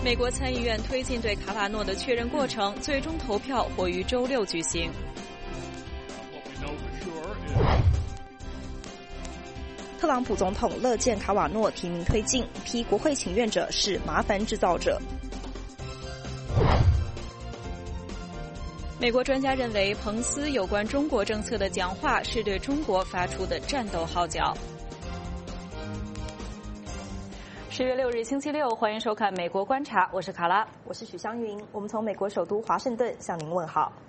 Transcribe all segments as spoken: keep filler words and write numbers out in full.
美国参议院推进对卡瓦诺的确认过程，最终投票或于周六举行。 特朗普总统乐见卡瓦诺提名推进，批国会请愿者是麻烦制造者。 美国专家认为，彭斯有关中国政策的讲话是对中国发出的战斗号角。十月六日星期六，欢迎收看《美国观察》，我是卡拉， 我是许湘云，我们从美国首都华盛顿向您问好。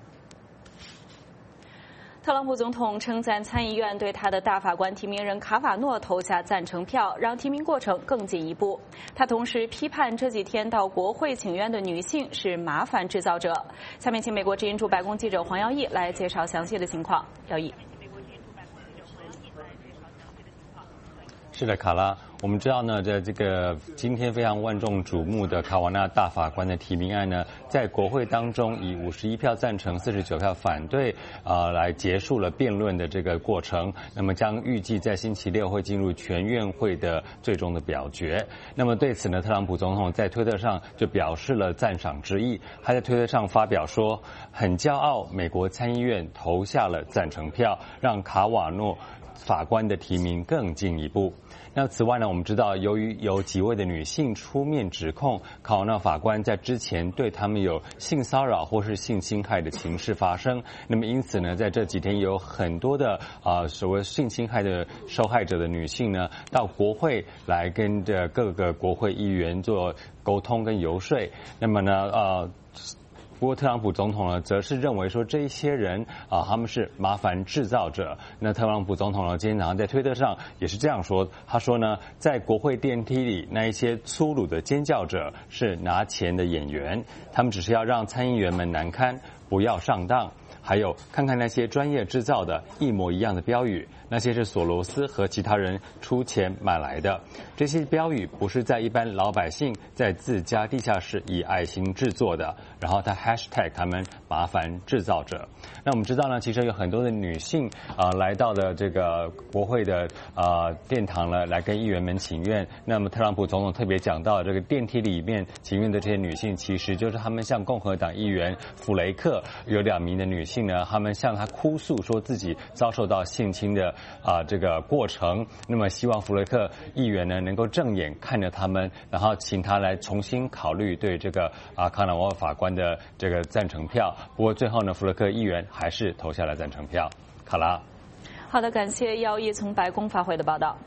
特朗普总统称赞参议院对他的大法官提名人卡瓦诺投下赞成票，让提名过程更进一步。他同时批判这几天到国会请愿的女性是麻烦制造者。下面请美国之音驻白宫记者黄耀义来介绍详细的情况。耀义。 是的，卡拉，我们知道呢，在这个今天非常万众瞩目的卡瓦纳大法官的提名案呢，在国会当中以五十一票赞成、四十九票反对啊、呃，来结束了辩论的这个过程。那么将预计在星期六会进入全院会的最终的表决。那么对此呢，特朗普总统在推特上就表示了赞赏之意。他在推特上发表说，很骄傲，美国参议院投下了赞成票，让卡瓦诺法官的提名更进一步。那此外呢，我们知道，由于有几位的女性出面指控卡瓦诺法官在之前对他们有性骚扰或是性侵害的情事发生，那么因此呢，在这几天有很多的啊、呃、所谓性侵害的受害者的女性呢，到国会来跟着各个国会议员做沟通跟游说。那么呢，呃。不过，特朗普总统呢，则是认为说这一些人啊，他们是麻烦制造者。那特朗普总统呢，今天早上在推特上也是这样说，他说呢，在国会电梯里那一些粗鲁的尖叫者是拿钱的演员，他们只是要让参议员们难堪，不要上当。还有，看看那些专业制造的一模一样的标语，那些是索罗斯和其他人出钱买来的。这些标语不是在一般老百姓在自家地下室以爱心制作的。然后他 hashtag 他们麻烦制造者。那我们知道呢，其实有很多的女性啊、呃、来到了这个国会的啊、呃、殿堂了，来跟议员们请愿。那么特朗普总统特别讲到，这个电梯里面请愿的这些女性，其实就是他们向共和党议员弗雷克有两名的女性呢，他们向他哭诉说自己遭受到性侵的啊、呃、这个过程。那么希望弗雷克议员呢能够正眼看着他们，然后请他来重新考虑对这个啊、呃、卡瓦诺法官的这个赞成票。不过最后呢，弗雷克议员还是投下了赞成票。卡拉， 好的，感谢耀义从白宫发回的报道。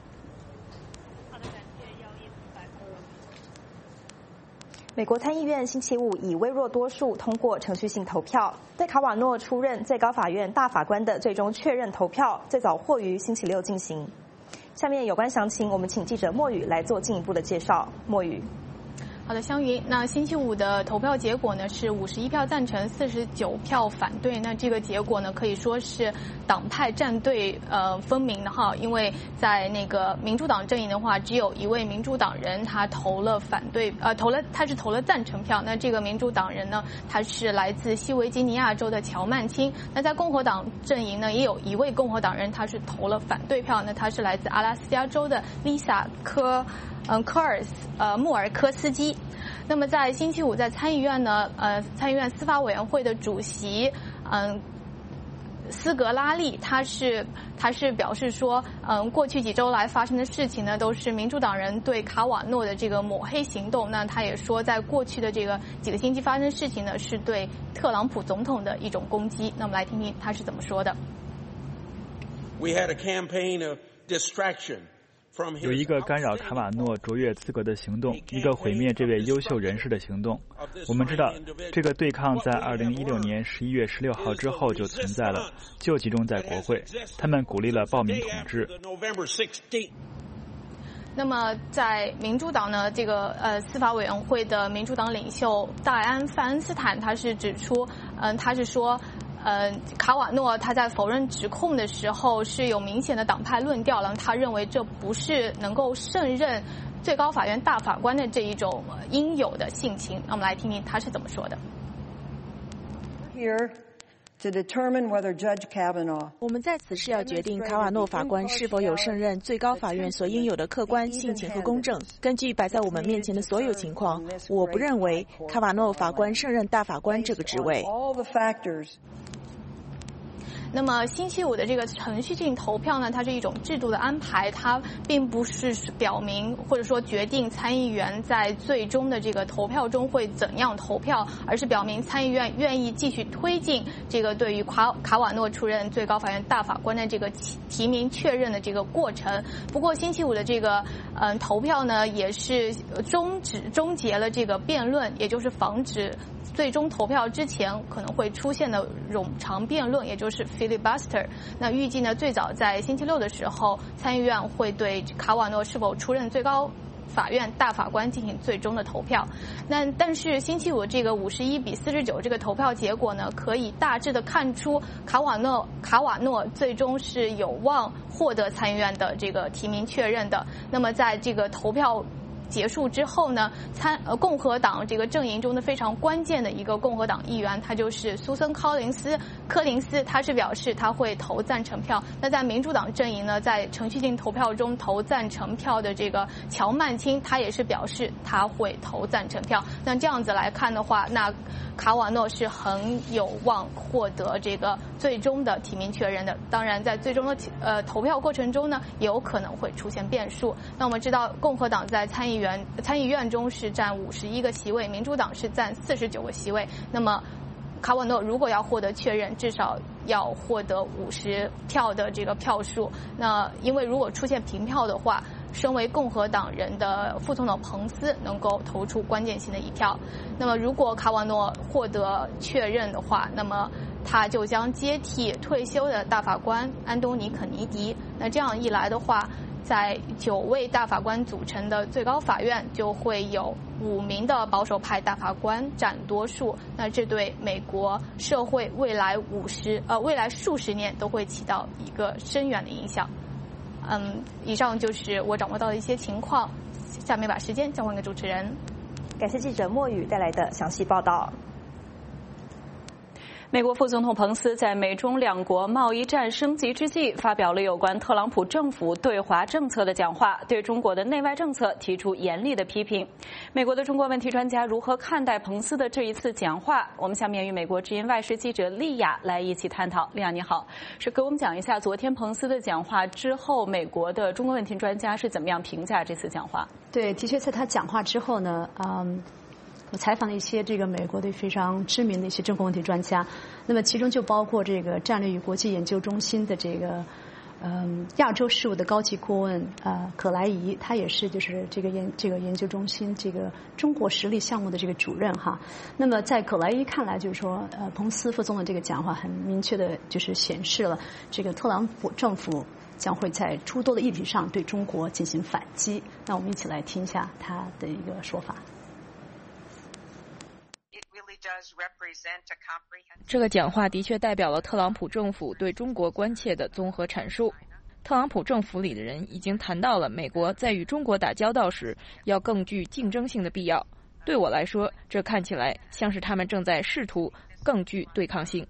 美国参议院星期五以微弱多数通过程序性投票，对卡瓦诺出任最高法院大法官的最终确认投票最早或于星期六进行。下面有关详情，我们请记者莫宇来做进一步的介绍。莫宇。 好的，湘云，那星期五的投票结果呢是五十一票赞成，四十九票反对。那这个结果呢可以说是党派站队呃分明的哈，因为在那个民主党阵营的话，只有一位民主党人他投了反对，呃投了他是投了赞成票。那这个民主党人呢，他是来自西维吉尼亚州的乔曼钦。那在共和党阵营呢，也有一位共和党人他是投了反对票，那他是来自阿拉斯加州的丽萨科。嗯，科尔斯呃穆尔科斯基。那么在星期五在参议院呢，呃参议院司法委员会的主席嗯斯格拉利，他是他是表示说，嗯过去几周来发生的事情呢，都是民主党人对卡瓦诺的这个抹黑行动。那他也说，在过去的这个几个星期发生的事情呢，是对特朗普总统的一种攻击。那我们来听听他是怎么说的。 We had a campaign of distraction. 有一个干扰卡瓦诺卓越资格的行动，一个毁灭这位优秀人士的行动。我们知道，这个对抗在二零一六年十一月十六号之后就存在了，就集中在国会。他们鼓励了暴民统治。 那么在民主党呢，这个呃司法委员会的民主党领袖戴安·范恩斯坦，他是指出，嗯、呃，他是说。呃，卡瓦诺他在否认指控的时候是有明显的党派论调了，他认为这不是能够胜任最高法院大法官的这一种应有的性情。那我们来听听他是怎么说的。 Here 我们在此是要决定卡瓦诺法官是否有胜任最高法院所应有的客观、性情和公正。根据摆在我们面前的所有情况，我不认为卡瓦诺法官胜任大法官这个职位。 那么星期五的这个程序性投票呢，它是一种制度的安排，它并不是表明或者说决定参议员在最终的这个投票中会怎样投票，而是表明参议院愿意继续推进这个对于卡卡瓦诺出任最高法院大法官的这个提名确认的这个过程。不过星期五的这个嗯、呃、投票呢，也是终止终结了这个辩论，也就是防止最终投票之前可能会出现的冗长辩论，也就是 filibuster。那预计呢，最早在星期六的时候，参议院会对卡瓦诺是否出任最高法院大法官进行最终的投票。那但是星期五这个五十一比四十九这个投票结果呢，可以大致的看出卡瓦诺卡瓦诺最终是有望获得参议院的这个提名确认的。那么在这个投票结束之后呢，参呃共和党这个阵营中的非常关键的一个共和党议员，他就是苏森·柯林斯，柯林斯他是表示他会投赞成票。那在民主党阵营呢，在程序性投票中投赞成票的这个乔曼青，他也是表示他会投赞成票。那这样子来看的话，那卡瓦诺是很有望获得这个最终的提名确认的。当然，在最终的呃投票过程中呢，也有可能会出现变数。那我们知道，共和党在参议院参议院中是占五十一个席位，民主党是占四十九个席位。那么卡瓦诺如果要获得确认，至少要获得五十票的这个票数。那因为如果出现平票的话，身为共和党人的副总统彭斯能够投出关键性的一票。那么如果卡瓦诺获得确认的话，那么他就将接替退休的大法官安东尼肯尼迪。那这样一来的话，在九位大法官组成的最高法院就会有五名的保守派大法官占多数。那这对美国社会未来五十呃未来数十年都会起到一个深远的影响。嗯，以上就是我掌握到的一些情况。下面把时间交还给主持人。 感谢记者莫宇带来的详细报道。 美国副总统彭斯在美中两国贸易战升级之际，发表了有关特朗普政府对华政策的讲话，对中国的内外政策提出严厉的批评。美国的中国问题专家如何看待彭斯的这一次讲话？我们下面与美国之音外事记者丽亚来一起探讨。丽亚你好，是给我们讲一下昨天彭斯的讲话之后，美国的中国问题专家是怎么样评价这次讲话？ 对，的确在他讲话之后呢，嗯。我采访了一些这个美国的非常知名的一些中国问题专家，那么其中就包括这个战略与国际研究中心的这个嗯亚洲事务的高级顾问呃可莱仪，他也是就是这个研这个研究中心这个中国实力项目的这个主任哈。那么在可莱仪看来，就是说呃彭斯副总的这个讲话很明确的就是显示了这个特朗普政府将会在诸多的议题上对中国进行反击。那我们一起来听一下他的一个说法。 这个讲话的确代表了特朗普政府对中国关切的综合阐述。特朗普政府里的人已经谈到了美国在与中国打交道时要更具竞争性的必要。对我来说，这看起来像是他们正在试图更具对抗性。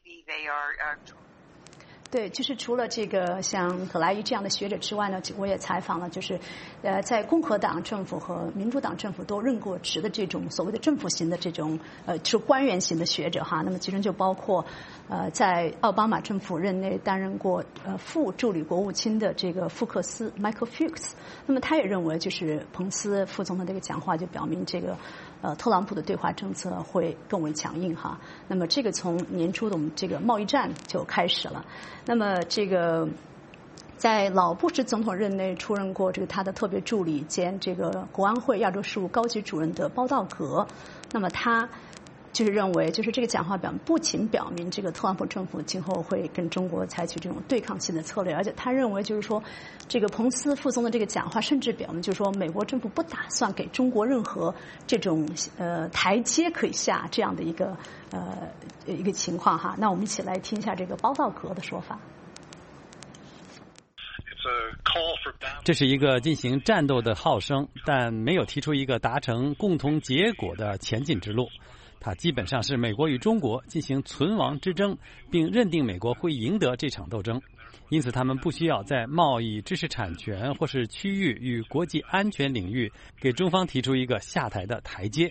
对，就是除了这个像可莱伊这样的学者之外呢，我也采访了，就是呃，在共和党政府和民主党政府都任过职的这种所谓的政府型的这种呃，就是官员型的学者哈。那么其中就包括呃，在奥巴马政府任内担任过呃副助理国务卿的这个福克斯 Michael Fuchs。那么他也认为，就是彭斯副总统这个讲话就表明这个呃特朗普的对华政策会更为强硬哈。那么这个从年初的我们这个贸易战就开始了。那么这个在老布什总统任内出任过这个他的特别助理兼这个国安会亚洲事务高级主任的包道格，那么他就是认为，就是这个讲话表不仅表明这个特朗普政府今后会跟中国采取这种对抗性的策略，而且他认为就是说，这个彭斯副总的这个讲话甚至表明就是说，美国政府不打算给中国任何这种呃台阶可以下这样的一个呃一个情况哈。那我们一起来听一下这个包道格的说法。 这是一个进行战斗的号声，但没有提出一个达成共同结果的前进之路。 它基本上是美国与中国进行存亡之争，并认定美国会赢得这场斗争。因此，他们不需要在贸易、知识产权或是区域与国际安全领域给中方提出一个下台的台阶。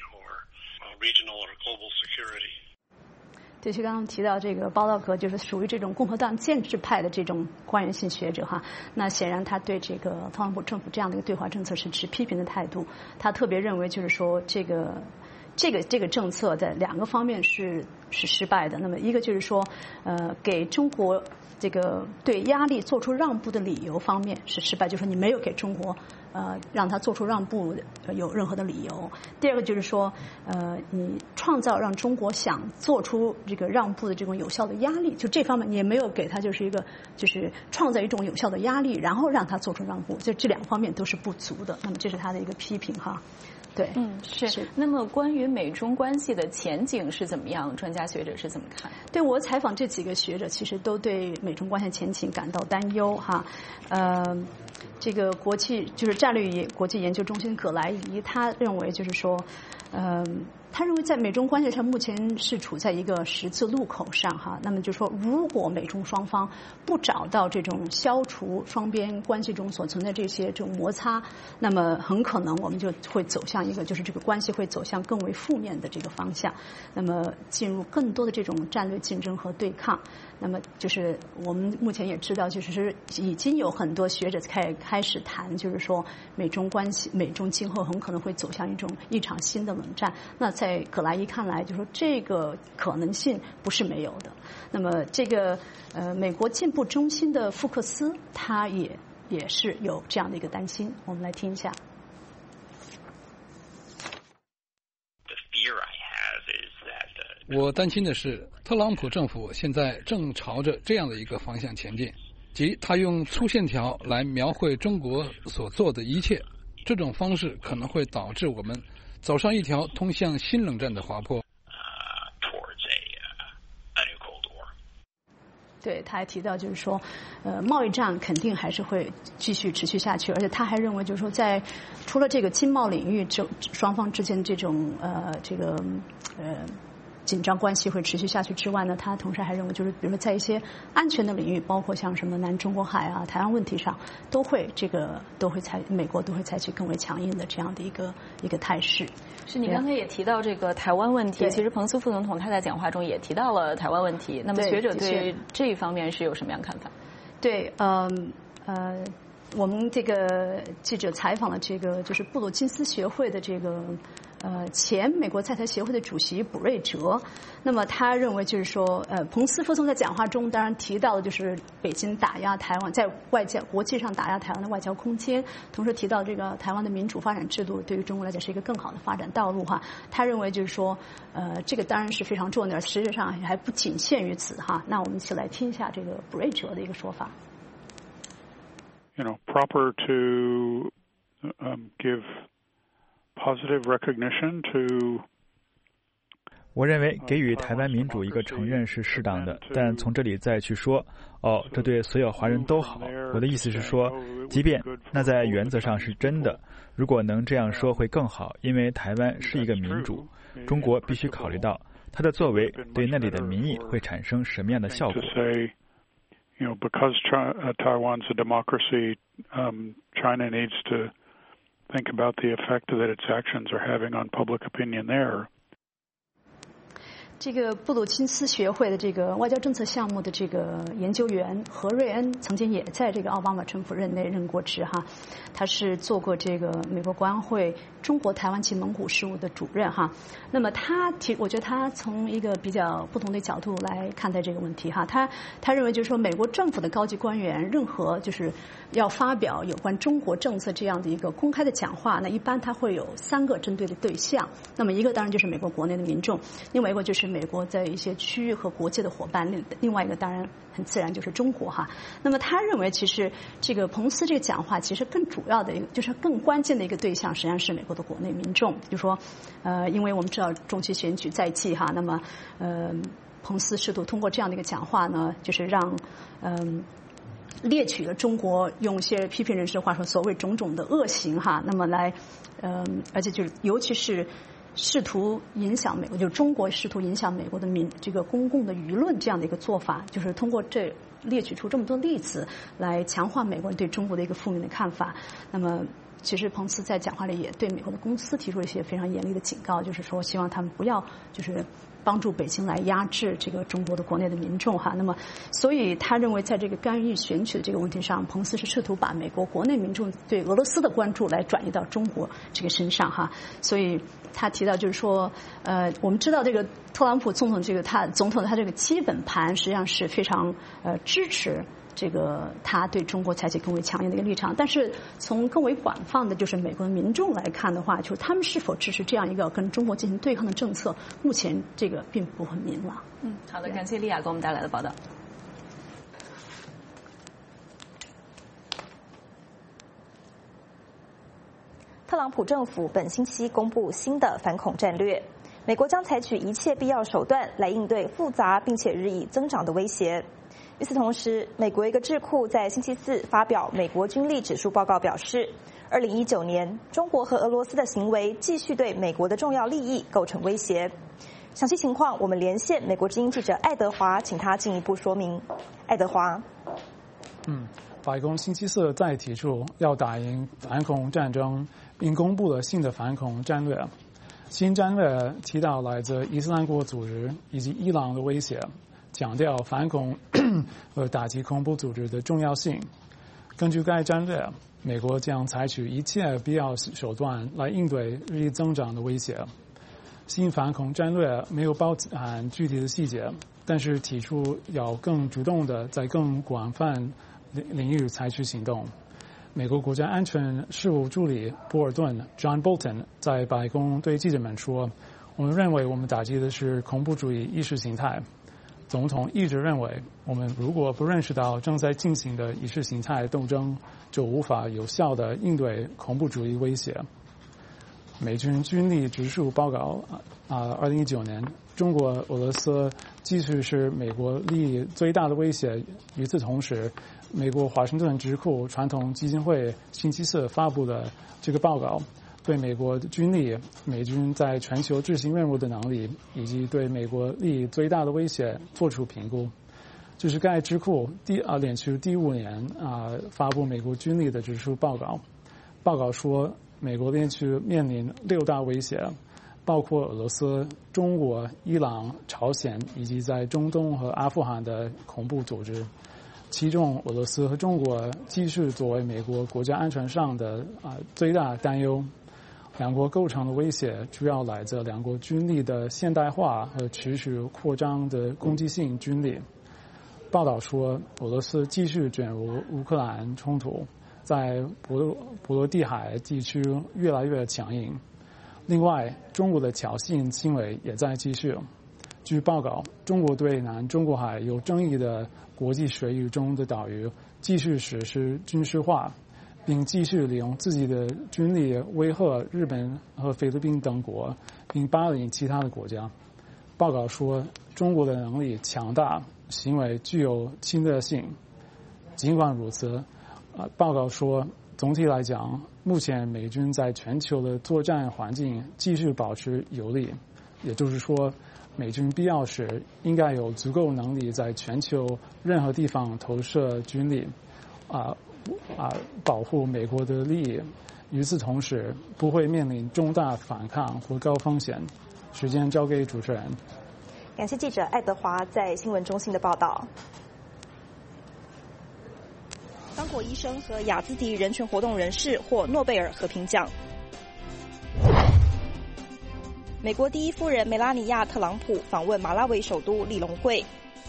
对，就刚刚提到这个包道格，就是属于这种共和党建制派的这种官员性学者哈。那显然他对这个特朗普政府这样的一个对华政策是持批评的态度。他特别认为就是说这个。这个这个政策在两个方面是是失败的。那么一个就是说，呃，给中国这个对压力做出让步的理由方面是失败，就是说你没有给中国呃让他做出让步有任何的理由。第二个就是说，呃，你创造让中国想做出这个让步的这种有效的压力，就这方面你也没有给他就是一个就是创造一种有效的压力，然后让他做出让步，就这两方面都是不足的。那么这是他的一个批评哈。对， 嗯，是。是那么关于美中关系的前景是怎么样？专家学者是怎么看？ 对我采访这几个学者，其实都对美中关系前景感到担忧哈。呃，这个国际就是战略国际研究中心葛莱仪，他认为就是说，呃。他认为在美中关系上目前是处在一个十字路口上哈，那么就说如果美中双方不找到这种消除双边关系中所存在这些这种摩擦，那么很可能我们就会走向一个就是这个关系会走向更为负面的这个方向，那么进入更多的这种战略竞争和对抗。那么就是我们目前也知道，就是已经有很多学者开开始谈，就是说美中关系美中今后很可能会走向一种一场新的冷战。那在葛莱伊看来，就说这个可能性不是没有的。那么这个呃，美国进步中心的福克斯，他也也是有这样的一个担心。我们来听一下。 我担心的是，特朗普政府现在正朝着这样的一个方向前进，即他用粗线条来描绘中国所做的一切，这种方式可能会导致我们走上一条通向新冷战的滑坡。 对，他还提到就是说，呃，贸易战肯定还是会继续持续下去，而且他还认为就是说，在除了这个经贸领域，这双方之间这种呃这个呃紧张关系会持续下去之外呢，他同时还认为就是，比如说在一些安全的领域，包括像什么南中国海啊、台湾问题上，都会这个都会采美国都会采取更为强硬的这样的一个一个态势。 是你刚才也提到这个台湾问题，其实彭斯副总统他在讲话中也提到了台湾问题。那么学者对这一方面是有什么样看法？ 对，嗯呃，我们这个记者采访了这个就是布鲁金斯学会的这个呃前美国在台协会的主席卜瑞哲。那么他认为就是说，呃，彭斯副总在讲话中当然提到的就是北京打压台湾，在外交国际上打压台湾的外交空间，同时提到这个台湾的民主发展制度对于中国来讲是一个更好的发展道路哈。他认为就是说，呃，这个当然是非常重要的，实际上还不仅限于此哈。那我们一起来听一下这个卜瑞哲的一个说法。 You know, proper to um, give positive recognition to. 我认为给予台湾民主一个承认是适当的，但从这里再去说，哦，这对所有华人都好。我的意思是说，即便那在原则上是真的，如果能这样说会更好，因为台湾是一个民主，中国必须考虑到它的作为对那里的民意会产生什么样的效果。 You know, because China, uh, Taiwan's a democracy, um, China needs to think about the effect that its actions are having on public opinion there. 这个布鲁金斯学会的这个外交政策项目的这个研究员何瑞恩曾经也在这个奥巴马政府任内任过职哈，他是做过这个美国国安会中国台湾及蒙古事务的主任哈。那么他提，我觉得他从一个比较不同的角度来看待这个问题哈。他他认为就是说，美国政府的高级官员任何就是要发表有关中国政策这样的一个公开的讲话，那一般他会有三个针对的对象。那么一个当然就是美国国内的民众，另外一个就是美国在一些区域和国际的伙伴，另另外一个当然很自然就是中国哈。那么他认为其实这个彭斯这个讲话其实更主要的一个就是更关键的一个对象实际上是美国的国内民众，就说呃因为我们知道中期选举在即哈，那么呃彭斯试图通过这样的一个讲话呢，就是让嗯。呃列举了中国用一些批评人士的话说所谓种种的恶行哈，那么来，嗯、呃，而且就是尤其是试图影响美国，就是中国试图影响美国的民这个公共的舆论这样的一个做法，就是通过这列举出这么多例子来强化美国人对中国的一个负面的看法。那么，其实彭斯在讲话里也对美国的公司提出了一些非常严厉的警告，就是说希望他们不要就是帮助北京来压制这个中国的国内的民众哈。那么，所以他认为在这个干预选举的这个问题上，彭斯是试图把美国国内民众对俄罗斯的关注来转移到中国这个身上哈。所以他提到就是说，呃，我们知道这个特朗普总统这个他总统他这个基本盘实际上是非常呃支持这个他对中国采取更为强硬的一个立场，但是从更为广泛的就是美国的民众来看的话，就是他们是否支持这样一个跟中国进行对抗的政策，目前这个并不很明朗。 嗯，好的，感谢莉亚给我们带来的报道。 特朗普政府本星期公布新的反恐战略，美国将采取一切必要手段来应对复杂并且日益增长的威胁。与此同时，美国一个智库在星期四发表美国军力指数报告，表示，二零一九年中国和俄罗斯的行为继续对美国的重要利益构成威胁。详细情况，我们连线美国之音记者爱德华，请他进一步说明。爱德华， 嗯，白宫星期四再提出要打赢反恐战争，并公布了新的反恐战略。新战略提到来自伊斯兰国组织以及伊朗的威胁，强调反恐和打击恐怖组织的重要性。根据该战略，美国将采取一切必要手段来应对日益增长的威胁。新反恐战略没有包含具体的细节，但是提出要更主动的在更广泛领域采取行动。美国国家安全事务助理波尔顿 John Bolton 在白宫对记者们说：“我们认为我们打击的是恐怖主义意识形态。”总统一直认为，我们如果不认识到正在进行的意识形态斗争，就无法有效地应对恐怖主义威胁。美军军力指数报告啊，二零一九年，中国、俄罗斯继续是美国利益最大的威胁。与此同时，美国华盛顿智库传统基金会星期四发布的这个报告，对美国军力、美军在全球执行任务的能力，以及对美国利益最大的威胁做出评估。这是该智库第啊连续第五年啊发布美国军力的指数报告。报告说，美国连续面临六大威胁，包括俄罗斯、中国、伊朗、朝鲜以及在中东和阿富汗的恐怖组织。其中，俄罗斯和中国继续作为美国国家安全上的啊最大担忧。两国构成的威胁主要来自两国军力的现代化和持续扩张的攻击性军力。报道说，俄罗斯继续卷入乌克兰冲突，在波罗波罗的海地区越来越强硬。另外，中国的挑衅行为也在继续。据报告，中国对南中国海有争议的国际水域中的岛屿继续实施军事化，并继续利用自己的军力威吓日本和菲律宾等国，并霸凌其他的国家。报告说，中国的能力强大，行为具有侵略性。尽管如此，呃，报告说，总体来讲，目前美军在全球的作战环境继续保持有利，也就是说，美军必要时应该有足够能力在全球任何地方投射军力，啊啊，保护美国的利益。与此同时，不会面临重大反抗或高风险。时间交给主持人。 感谢记者爱德华在新闻中心的报道。刚果医生和雅兹迪人权活动人士获诺贝尔和平奖。美国第一夫人梅拉尼亚·特朗普访问马拉维首都利隆会。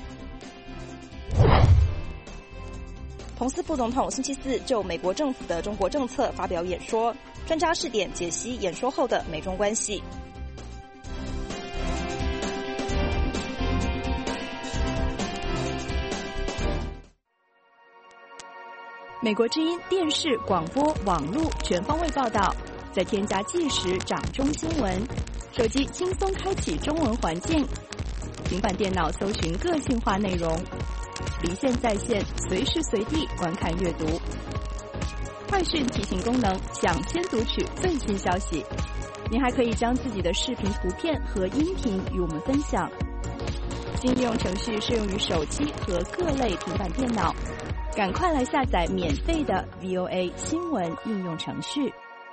彭斯副总统星期四就美国政府的中国政策发表演说，专家试点解析演说后的美中关系。 美国之音电视、广播、网络全方位报道，再添加即时掌中新闻，手机轻松开启中文环境，平板电脑搜寻个性化内容，离线在线，随时随地观看阅读。快讯提醒功能，抢先读取最新消息。 您还可以将自己的视频、图片和音频与我们分享。新应用程序适用于手机和各类平板电脑，赶快来下载免费的 V O A 新闻应用程序。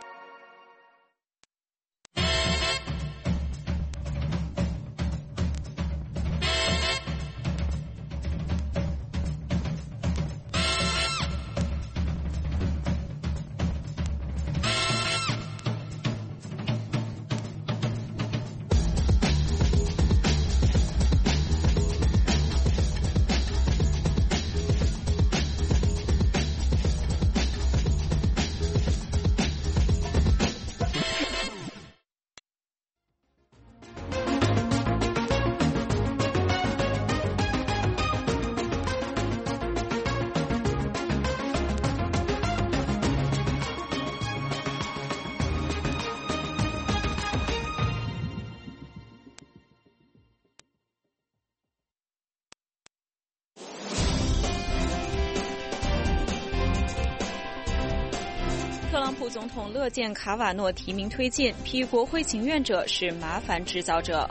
特朗普总统乐见卡瓦诺提名推进，批国会请愿者是麻烦制造者。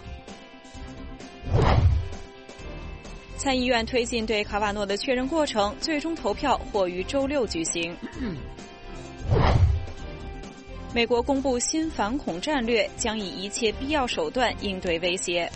参议院推进对卡瓦诺的确认过程，最终投票或于周六举行。美国公布新反恐战略，将以一切必要手段应对威胁。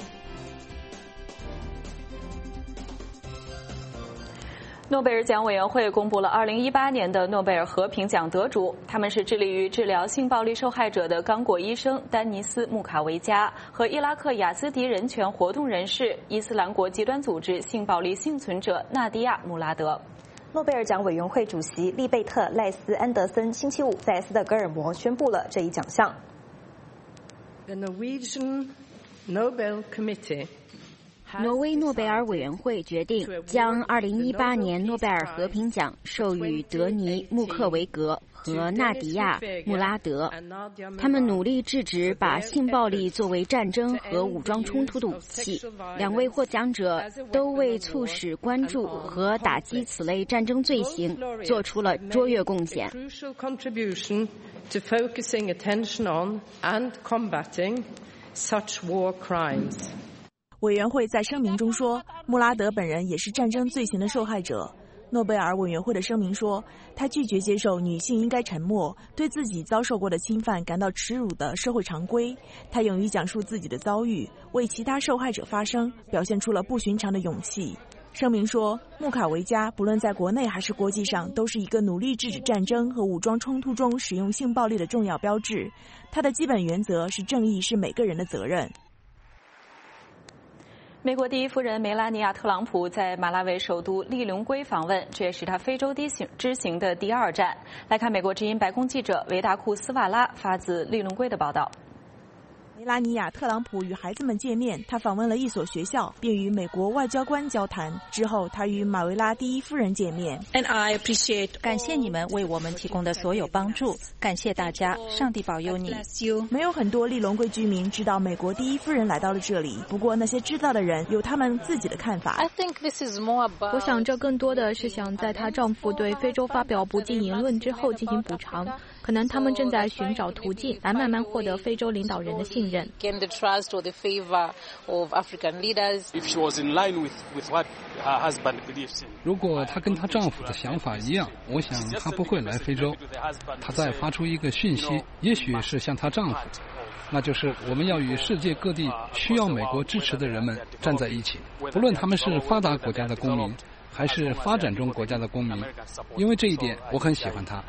诺贝尔奖委员会公布了二零一八年的诺贝尔和平奖得主，他们是致力于治疗性暴力受害者的刚果医生丹尼斯·穆卡维加和伊拉克雅兹迪人权活动人士伊斯兰国极端组织性暴力幸存者纳迪亚·穆拉德。 诺贝尔奖委员会主席利贝特·赖斯安德森星期五在斯德哥尔摩宣布了这一奖项。 The Norwegian Nobel Committee 挪威诺贝尔委员会决定将二零一八年诺贝尔和平奖授予德尼·穆克维格和纳迪亚·穆拉德。他们努力制止把性暴力作为战争和武装冲突的武器。两位获奖者都为促使关注和打击此类战争罪行做出了卓越贡献。 委员会在声明中说，穆拉德本人也是战争罪行的受害者。诺贝尔委员会的声明说，他拒绝接受女性应该沉默、对自己遭受过的侵犯感到耻辱的社会常规。他勇于讲述自己的遭遇，为其他受害者发声，表现出了不寻常的勇气。声明说，穆卡维加不论在国内还是国际上，都是一个努力制止战争和武装冲突中使用性暴力的重要标志。他的基本原则是正义是每个人的责任。 美国第一夫人梅拉尼亚·特朗普在马拉维首都利隆圭访问，这也是她非洲之行的第二站。来看美国之音白宫记者维达库斯瓦拉发自利隆圭的报道。 梅拉尼亚·特朗普与孩子们见面，他访问了一所学校，并与美国外交官交谈。之后，他与马维拉第一夫人见面。 And I appreciate 感谢你们为我们提供的所有帮助，感谢大家，上帝保佑你。 没有很多利隆圭居民知道美国第一夫人来到了这里，不过那些知道的人有他们自己的看法。 I think this is more about 我想这更多的是想在她丈夫对非洲发表不敬言论之后进行补偿。可能他们正在寻找途径来慢慢获得非洲领导人的信任。 Gain the trust or the favor of African leaders. If she was in line with with what her husband believes in. 如果她跟她丈夫的想法一样，我想她不会来非洲。她在发出一个讯息，也许是向她丈夫，那就是我们要与世界各地需要美国支持的人们站在一起，不论他们是发达国家的公民还是发展中国家的公民，因为这一点我很喜欢她。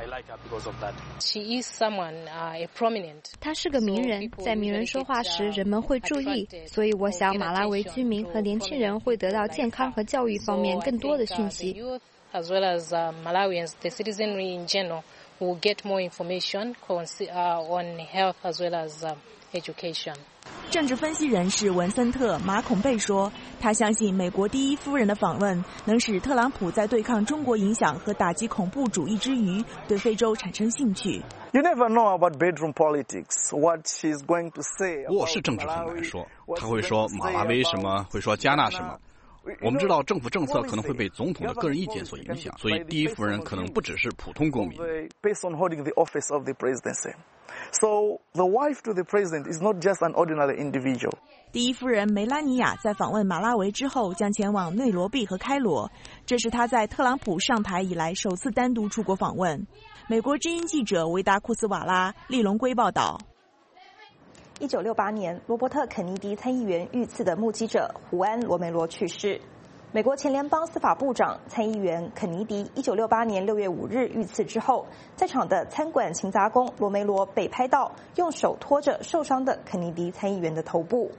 她是个名人，在名人说话时人们会注意，所以我想马拉维居民和年轻人会得到健康和教育方面更多的讯息。 As well as uh, Malawians, the citizenry in general will get more information on health as well as uh, education. 政治分析人士文森特·马孔贝说，他相信美国第一夫人的访问能使特朗普在对抗中国影响和打击恐怖主义之余，对非洲产生兴趣。 You never know about bedroom politics, what she's going to say. 卧室政治很难说，他会说马拉维什么，会说加纳什么。我们知道政府政策可能会被总统的个人意见所影响，所以第一夫人可能不只是普通公民。 So the wife to the president is not just an ordinary individual. 第一夫人梅拉尼亚在访问马拉维之后，将前往内罗毕和开罗，这是她在特朗普上台以来首次单独出国访问。美国之音记者维达库斯瓦拉、利隆圭报道。 一九六八年，罗伯特·肯尼迪参议员遇刺的目击者胡安·罗梅罗去世。美国前联邦司法部长、参议员肯尼迪一九六八年六月五日遇刺之后，在场的餐馆勤杂工罗梅罗被拍到用手托着受伤的肯尼迪参议员的头部。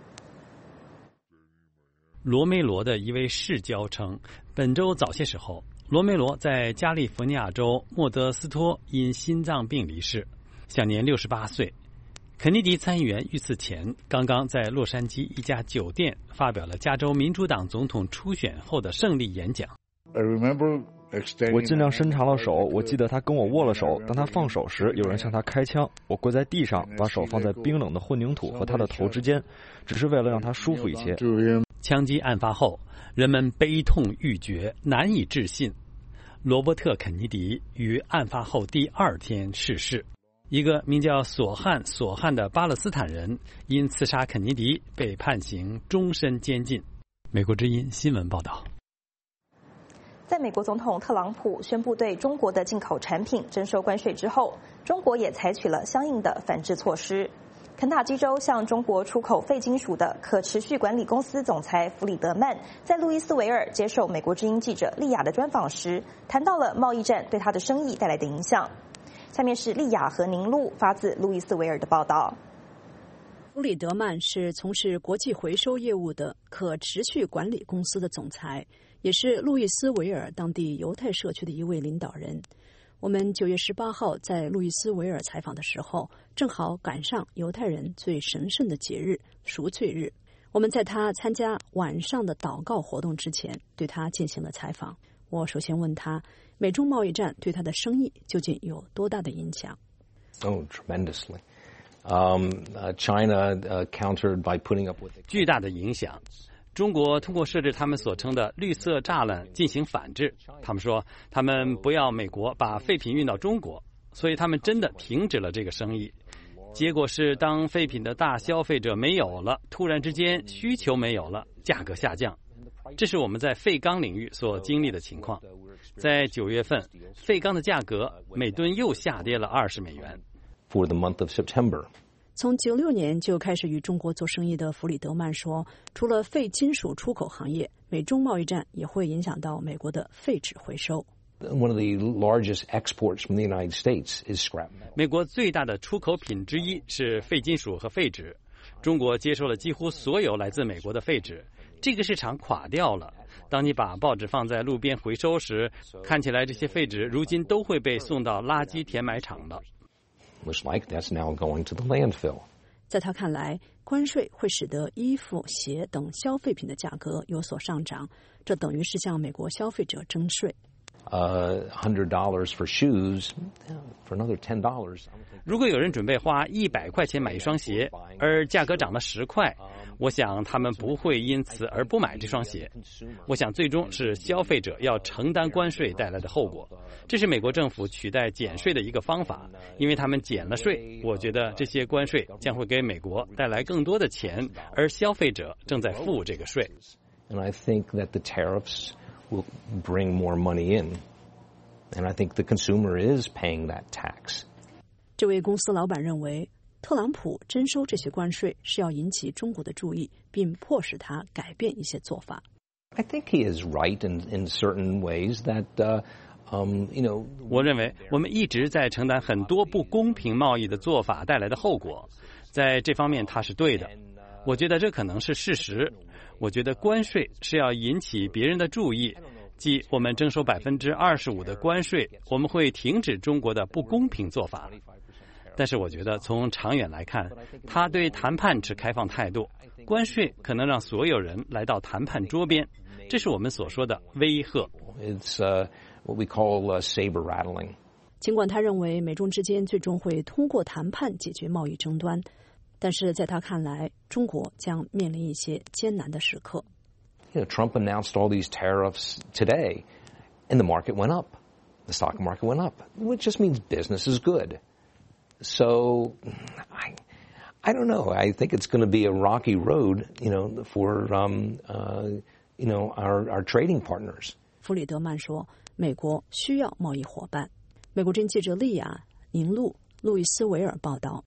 罗梅罗的一位世交称，本周早些时候，罗梅罗在加利福尼亚州莫德斯托因心脏病离世，享年六十八岁。肯尼迪参议员遇刺前，刚刚在洛杉矶一家酒店发表了加州民主党总统初选后的胜利演讲。 我尽量伸长了手，我记得他跟我握了手，当他放手时，有人向他开枪。我跪在地上，把手放在冰冷的混凝土和他的头之间，只是为了让他舒服一些。 枪击案发后，人们悲痛欲绝，难以置信。罗伯特·肯尼迪于案发后第二天逝世。一个名叫索汉·索汉的巴勒斯坦人因刺杀肯尼迪被判刑终身监禁。美国之音新闻报道。 在美国总统特朗普宣布对中国的进口产品征收关税之后，中国也采取了相应的反制措施。肯塔基州向中国出口废金属的可持续管理公司总裁弗里德曼在路易斯维尔接受美国之音记者丽雅的专访时，谈到了贸易战对他的生意带来的影响。下面是丽雅和宁路发自路易斯维尔的报道。 弗里德曼是从事国际回收业务的可持续管理公司的总裁，也是路易斯维尔当地犹太社区的一位领导人。我们九月十八号在路易斯维尔采访的时候，正好赶上犹太人最神圣的节日赎罪日。我们在他参加晚上的祷告活动之前，对他进行了采访。我首先问他，美中贸易战对他的生意究竟有多大的影响？ Oh, tremendously. Um, uh, China uh, countered by putting up with it. 巨大的影响。中国通过设置他们所称的绿色栅栏进行反制。他们说他们不要美国把废品运到中国，所以他们真的停止了这个生意。结果是当废品的大消费者没有了，突然之间需求没有了，价格下降。这是我们在废钢领域所经历的情况。在九月份，废钢的价格每吨又下跌了二十美元。 For the month of September. 从九六年就开始与中国做生意的弗里德曼说，除了废金属出口行业，美中贸易战也会影响到美国的废纸回收。 One of the largest exports from the United States is scrap metal. 美国最大的出口品之一是废金属和废纸。中国接收了几乎所有来自美国的废纸，这个市场垮掉了。当你把报纸放在路边回收时，看起来这些废纸如今都会被送到垃圾填埋场了。 Looks like that's now going to the landfill. 在他看来，关税会使得衣服、鞋等消费品的价格有所上涨，这等于是向美国消费者征税。 Uh, one hundred dollars for shoes, for another ten dollars. 如果有人准备花一百块钱买一双鞋，而价格涨了十块，我想他们不会因此而不买这双鞋。我想最终是消费者要承担关税带来的后果。这是美国政府取代减税的一个方法，因为他们减了税，我觉得这些关税将会给美国带来更多的钱，而消费者正在付这个税。 And I think that the tariffs will bring more money in, and I think the consumer is paying that tax. 这位公司老板认为，特朗普征收这些关税是要引起中国的注意，并迫使他改变一些做法。 I think he is right in, in certain ways that, uh, um, you know. 我认为我们一直在承担很多不公平贸易的做法带来的后果，在这方面他是对的。我觉得这可能是事实。我觉得关税是要引起别人的注意，即我们征收百分之二十五的关税，我们会停止中国的不公平做法。但是我觉得从长远来看，他对谈判持开放态度，关税可能让所有人来到谈判桌边，这是我们所说的威吓。 It's uh, what we call uh, saber rattling. 尽管他认为美中之间最终会通过谈判解决贸易争端，但是在他看来，中国将面临一些艰难的时刻。 You know, Trump announced all these tariffs today, and the market went up. The stock market went up, which just means business is good. So, I I don't know. I think it's going to be a rocky road, you know, for um uh you know our our trading partners. 弗里德曼说，美国需要贸易伙伴。美国之音记者利亚宁路路易斯维尔报道。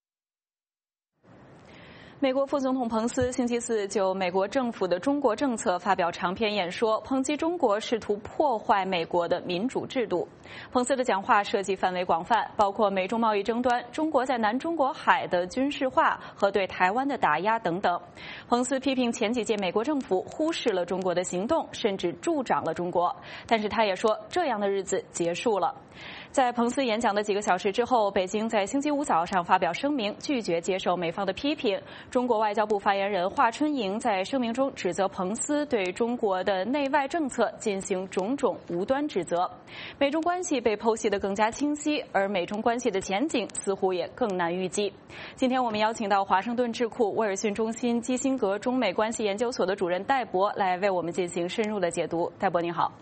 美国副总统彭斯星期四就美国政府的中国政策发表长篇演说，抨击中国试图破坏美国的民主制度。彭斯的讲话涉及范围广泛，包括美中贸易争端、中国在南中国海的军事化和对台湾的打压等等。彭斯批评前几届美国政府忽视了中国的行动，甚至助长了中国。但是他也说，这样的日子结束了。在彭斯演讲的几个小时之后，北京在星期五早上发表声明，拒绝接受美方的批评。中国外交部发言人华春莹在声明中指责彭斯对中国的内外政策进行种种无端指责。美中关系被剖析得更加清晰，而美中关系的前景似乎也更难预计。今天我们邀请到华盛顿智库威尔逊中心基辛格中美关系研究所的主任戴博来为我们进行深入的解读。戴博你好。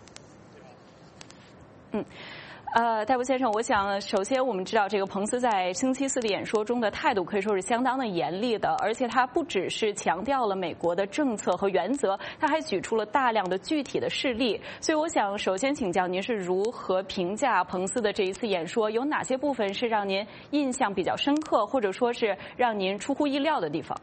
嗯。呃，戴博先生，我想首先我们知道，这个彭斯在星期四的演说中的态度可以说是相当的严厉的，而且他不只是强调了美国的政策和原则，他还举出了大量的具体的事例。所以我想首先请教您是如何评价彭斯的这一次演说，有哪些部分是让您印象比较深刻，或者说是让您出乎意料的地方？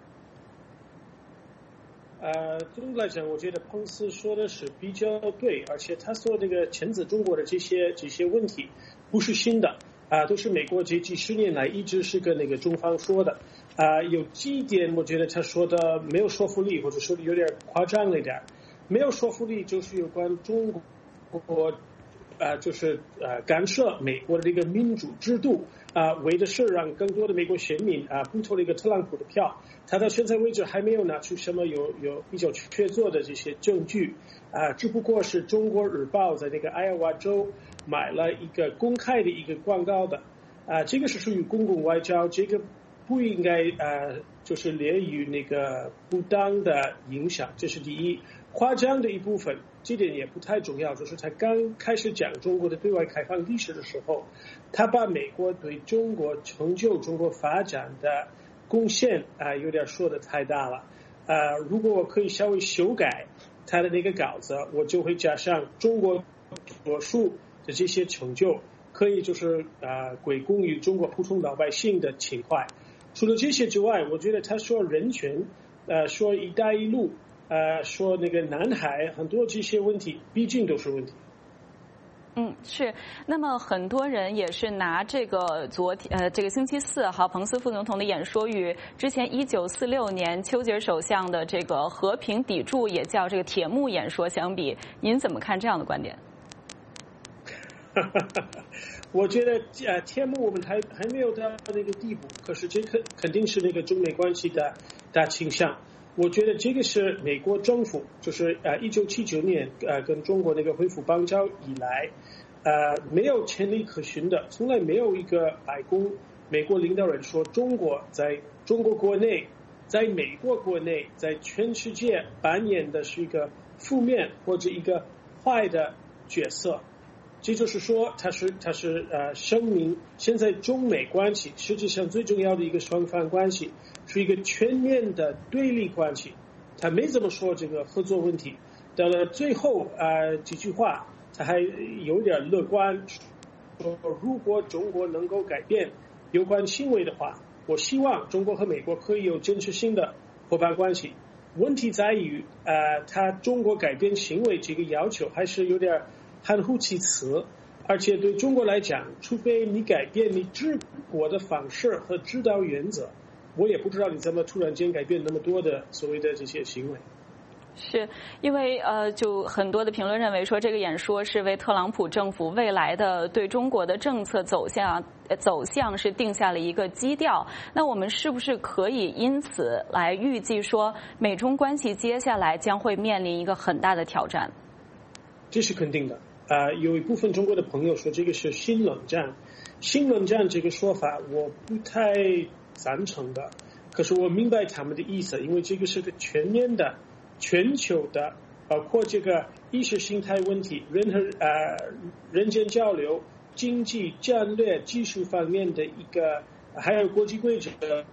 呃，总的来讲，我觉得彭斯说的是比较对，而且他说这个牵制中国的这些这些问题不是新的啊、呃，都是美国这几十年来一直是跟那个中方说的啊、呃。有几点我觉得他说的没有说服力，或者说的有点夸张了一点。没有说服力就是有关中国啊、呃，就是呃干涉美国的这个民主制度啊、呃，为的是让更多的美国选民啊、呃、不投了一个特朗普的票。他到现在为止还没有拿出什么有有比较确凿的这些证据啊，只不过是中国日报在那个艾奥瓦州买了一个公开的一个广告的啊，这个是属于公共外交，这个不应该呃就是列于那个不当的影响，这是第一。夸张的一部分，这点也不太重要，就是他刚开始讲中国的对外开放历史的时候，他把美国对中国成就中国发展的贡献啊、呃，有点说的太大了。呃，如果我可以稍微修改他的那个稿子，我就会加上中国多数的这些成就，可以就是呃归功于中国普通老百姓的情怀。除了这些之外，我觉得他说人权，呃，说一带一路，呃，说那个南海，很多这些问题，毕竟都是问题。 嗯，是。那么很多人也是拿这个昨天呃这个星期四哈彭斯副总统的演说与之前一九四六年丘吉尔首相的这个和平砥柱也叫这个铁幕演说相比，您怎么看这样的观点？ 我觉得呃铁幕我们还还没有到那个地步，可是这肯肯定是那个中美关系的大倾向。我觉得这个是美国政府，就是呃一九七九年呃跟中国那个恢复邦交以来，呃没有前例可循的，从来没有一个白宫美国领导人说中国在中国国内，在美国国内，在全世界扮演的是一个负面或者一个坏的角色。这就是说，它是它是呃声明现在中美关系实际上最重要的一个双方关系是一个全面的对立关系。他没怎么说这个合作问题，到了最后呃几句话，他还有点乐观，说如果中国能够改变有关行为的话，我希望中国和美国可以有真实性的伙伴关系。问题在于呃，他中国改变行为这个要求还是有点含糊其辞，而且对中国来讲，除非你改变你治国的方式和指导原则，我也不知道你怎么突然间改变那么多的所谓的这些行为。 是因为呃，就很多的评论认为说，这个演说是为特朗普政府未来的对中国的政策走向走向是定下了一个基调。那我们是不是可以因此来预计说，美中关系接下来将会面临一个很大的挑战？ 这是肯定的。呃，有一部分中国的朋友说这个是新冷战，新冷战这个说法我不太赞成的，可是我明白他们的意思，因为这个是个全面的、全球的，包括这个意识形态问题、人和呃人间交流、经济、战略、技术方面的一个还有国际规则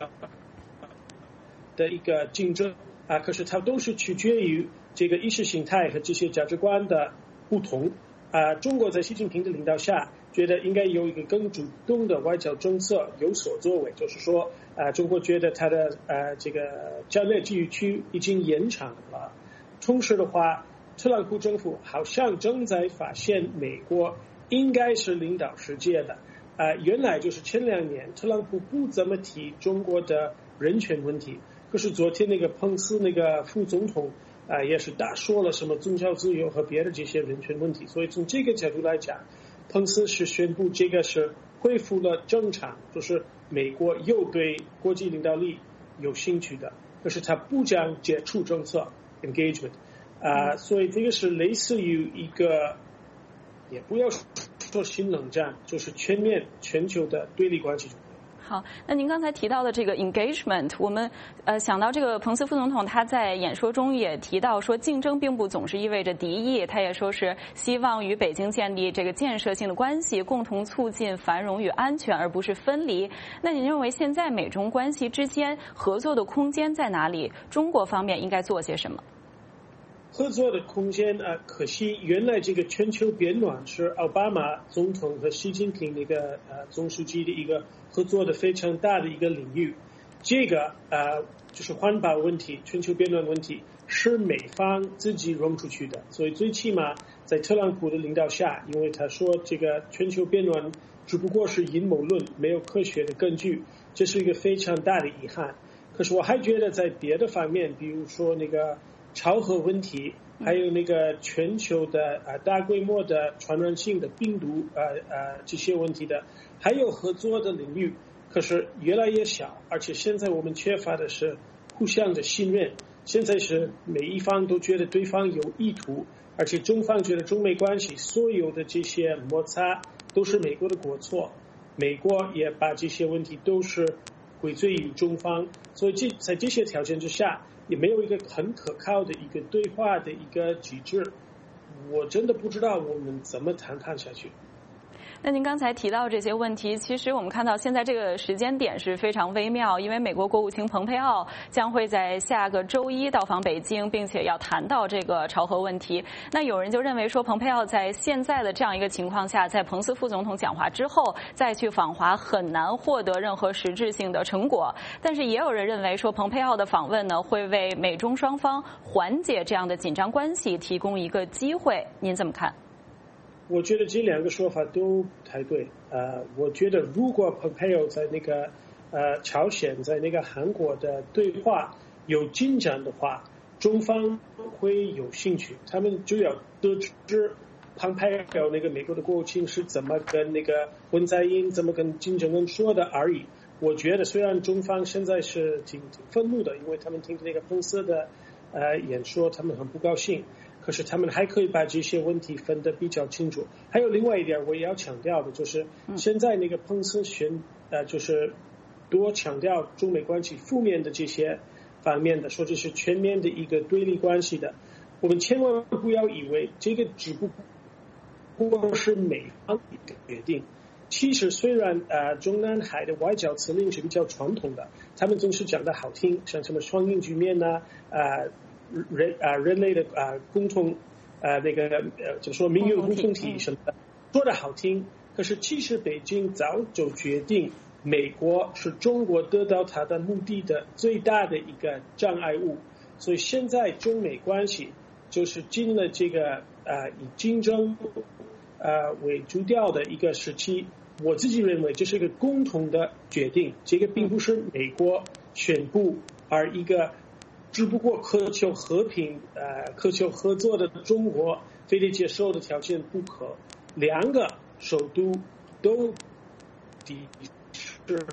的一个竞争啊，可是它都是取决于这个意识形态和这些价值观的不同啊。中国在习近平的领导下，觉得应该有一个更主动的外交政策有所作为，就是说啊，中国觉得它的呃这个战略机遇区已经延长了。同时的话，特朗普政府好像正在发现美国应该是领导世界的啊。原来就是前两年特朗普不怎么提中国的人权问题，可是昨天那个彭斯那个副总统啊，也是大说了什么宗教自由和别的这些人权问题。所以从这个角度来讲，彭斯是宣布这个是恢复了正常，就是美国又对国际领导力有兴趣的，可是他不讲接触政策 engagement 啊、呃，所以这个是类似于一个，也不要说新冷战，就是全面全球的对立关系。 好，那您刚才提到的这个 engagement， 我们呃想到这个彭斯副总统他在演说中也提到说，竞争并不总是意味着敌意，他也说是希望与北京建立这个建设性的关系，共同促进繁荣与安全，而不是分离。那您认为现在美中关系之间合作的空间在哪里？中国方面应该做些什么？ 合作的空间啊，可惜原来这个全球变暖是奥巴马总统和习近平那个呃总书记的一个合作的非常大的一个领域。这个呃就是环保问题、全球变暖问题是美方自己扔出去的，所以最起码在特朗普的领导下，因为他说这个全球变暖只不过是阴谋论，没有科学的根据，这是一个非常大的遗憾。可是我还觉得在别的方面，比如说那个超核问题，还有那个全球的呃大规模的传染性的病毒呃呃这些问题的，还有合作的领域，可是越来越小，而且现在我们缺乏的是互相的信任。现在是每一方都觉得对方有意图，而且中方觉得中美关系所有的这些摩擦都是美国的过错，美国也把这些问题都是归罪于中方，所以这在这些条件之下，也没有一个很可靠的一个对话的一个机制，我真的不知道我们怎么谈判下去。 那您刚才提到这些问题，其实我们看到现在这个时间点是非常微妙，因为美国国务卿蓬佩奥将会在下个周一到访北京，并且要谈到这个朝核问题。那有人就认为说，蓬佩奥在现在的这样一个情况下，在彭斯副总统讲话之后再去访华，很难获得任何实质性的成果。但是也有人认为说，蓬佩奥的访问呢，会为美中双方缓解这样的紧张关系提供一个机会。您怎么看？ 我觉得这两个说法都不太对。呃，我觉得如果 Pompeo 在那个呃朝鲜、在那个韩国的对话有进展的话，中方会有兴趣，他们就要得知 Pompeo 那个美国的国务卿是怎么跟那个文在寅、怎么跟金正恩说的而已。我觉得虽然中方现在是挺挺愤怒的，因为他们听那个彭斯的呃演说，他们很不高兴。可是他们还可以把这些问题分得比较清楚。还有另外一点我也要强调的，就是现在那个彭斯选呃就是多强调中美关系负面的这些方面的，说这是全面的一个对立关系的。我们千万不要以为这个只不过是美方的一个决定。其实虽然呃中南海的外交辞令是比较传统的，他们总是讲得好听，像什么双赢局面呐，呃人啊，人类的啊共同啊那个呃，就说民有共同体什么的，说的好听。可是其实北京早就决定，美国是中国得到它的目的的最大的一个障碍物。所以现在中美关系就是进了这个啊以竞争啊为主调的一个时期。我自己认为这是一个共同的决定，这个并不是美国宣布，而一个只不过渴求和平、呃，渴求合作的中国非得接受的条件不可，两个首都都抵制。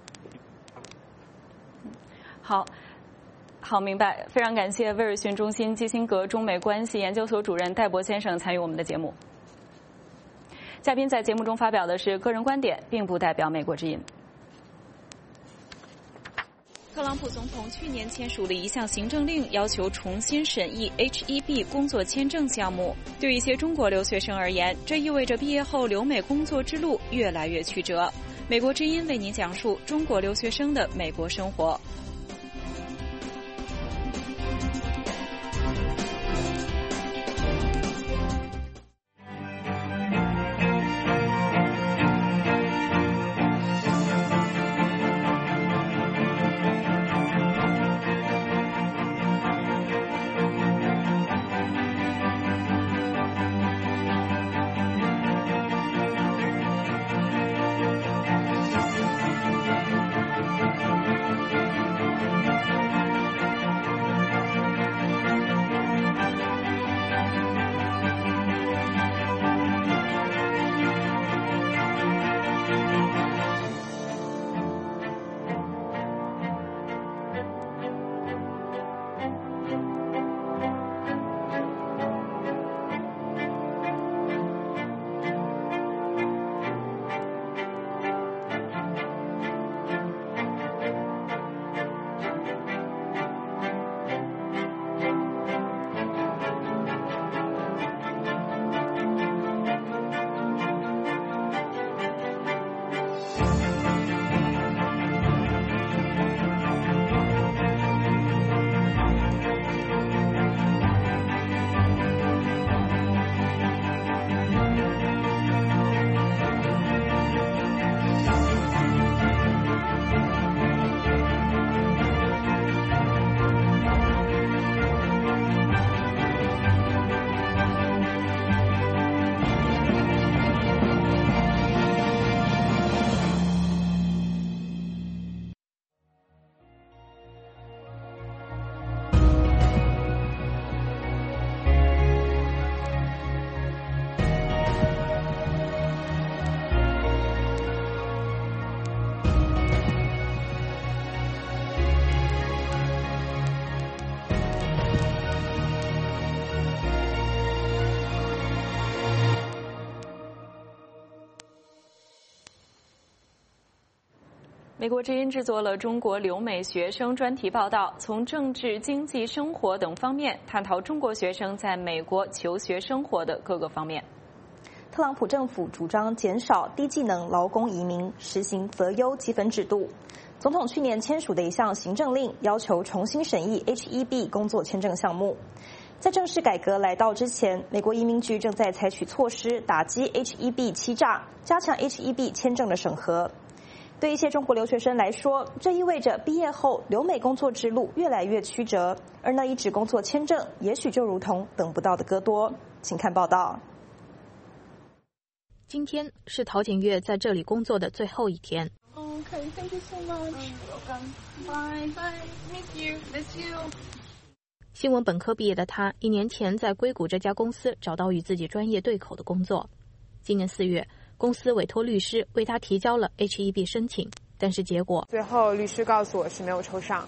好，好，明白。非常感谢威尔逊中心基辛格中美关系研究所主任戴博先生参与我们的节目。嘉宾在节目中发表的是个人观点，并不代表美国之音。特朗普总统去年签署了一项行政令，要求重新审议 H 一 B 工作签证项目。对一些中国留学生而言，这意味着毕业后留美工作之路越来越曲折。 美国之音为您讲述中国留学生的美国生活。美国之音制作了中国留美学生专题报道，从政治、经济、生活等方面探讨中国学生在美国求学生活的各个方面。 特朗普政府主张减少低技能劳工移民，实行择优积分制度。总统去年签署的一项行政令，要求重新审议 H 一 B 工作签证项目。在正式改革来到之前，美国移民局正在采取措施打击 H 一 B 欺诈，加强 H 一 B 签证的审核。对一些中国留学生来说，这意味着毕业后留美工作之路越来越曲折，而那一纸工作签证也许就如同等不到的哥多。请看报道。 今天是陶景月在这里工作的最后一天。 Okay, thank you so much. Welcome. Bye, bye. Meet you. Miss you. 新闻本科毕业的他，一年前在硅谷这家公司找到与自己专业对口的工作。今年四月，公司委托律师为他提交了 H 一 B 申请，但是结果最后律师告诉我是没有抽上。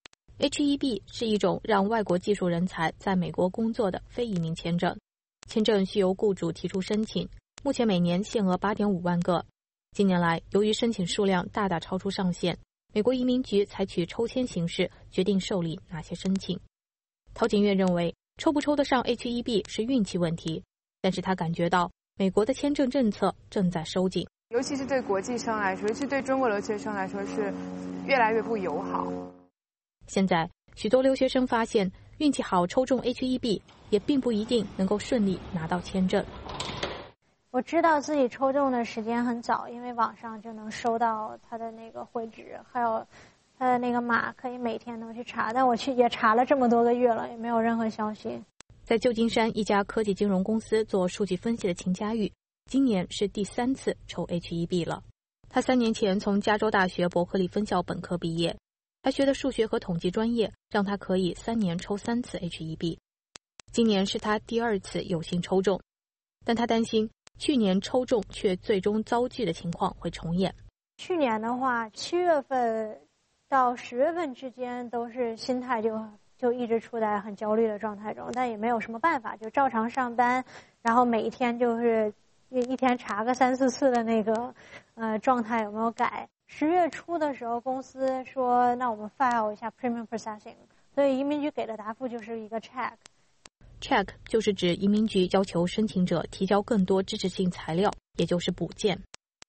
H 一 B 是一种让外国技术人才在美国工作的非移民签证，签证需由雇主提出申请，目前每年限额 八点五万个。近年来，由于申请数量大大超出上限，美国移民局采取抽签形式决定受理哪些申请。陶景月认为，抽不抽得上 H 一 B 是运气问题，但是他感觉到美国的签证政策正在收紧， 尤其是对国际生来说，尤其对中国留学生来说是越来越不友好。 现在，许多留学生发现，运气好抽中 H 一 B 也并不一定能够顺利拿到签证。 我知道自己抽中的时间很早，因为网上就能收到他的那个会址，还有他的那个码，可以每天都去查。但我去也查了这么多个月了，也没有任何消息。 在旧金山一家科技金融公司做数据分析的秦佳玉，今年是第三次抽 H 一 B 了。他三年前从加州大学伯克利分校本科毕业，他学的数学和统计专业让他可以三年抽三次 H 一 B。今年是他第二次有幸抽中，但他担心去年抽中却最终遭拒的情况会重演。 去年的话，七月份到十月份之间都是心态就就一直处在很焦虑的状态中，但也没有什么办法，就照常上班，然后每一天就是一一天查个三四次的那个呃状态有没有改。十月初的时候，公司说那我们 file 一下 premium processing， 所以移民局给的答复就是一个 check。check 就是指移民局要求申请者提交更多支持性材料，也就是补件。